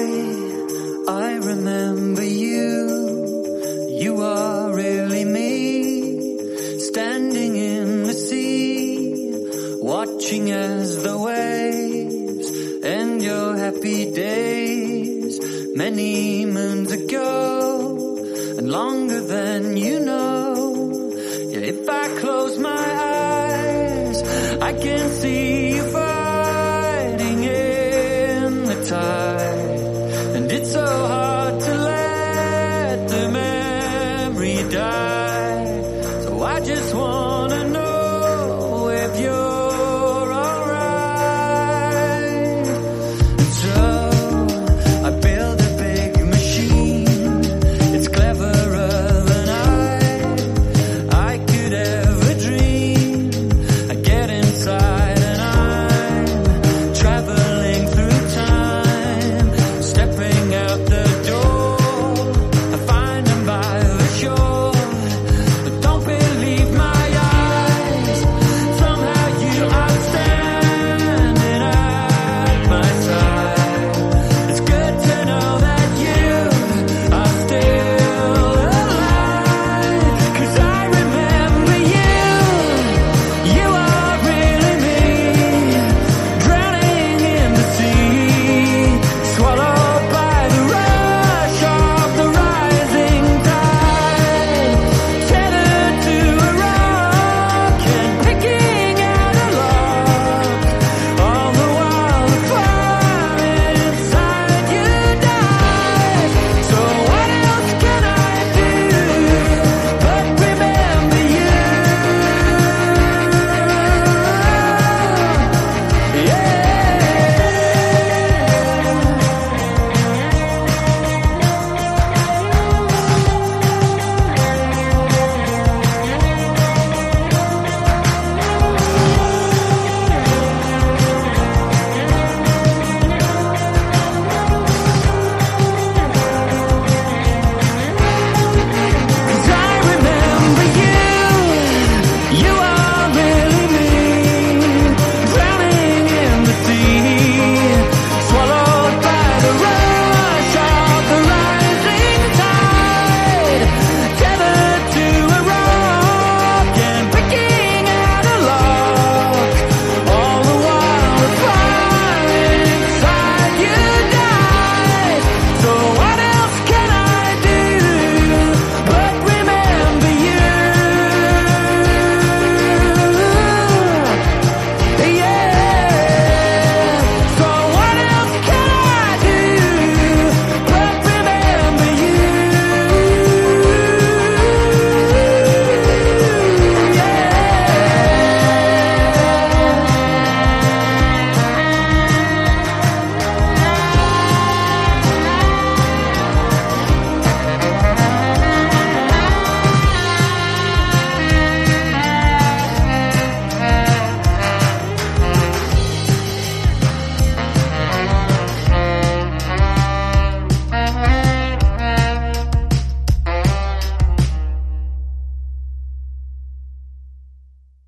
I remember you. You are really me, standing in the sea, watching as the waves end your happy days. Many moons ago, and longer than you know. Yeah, if I close my eyes, I can see you far.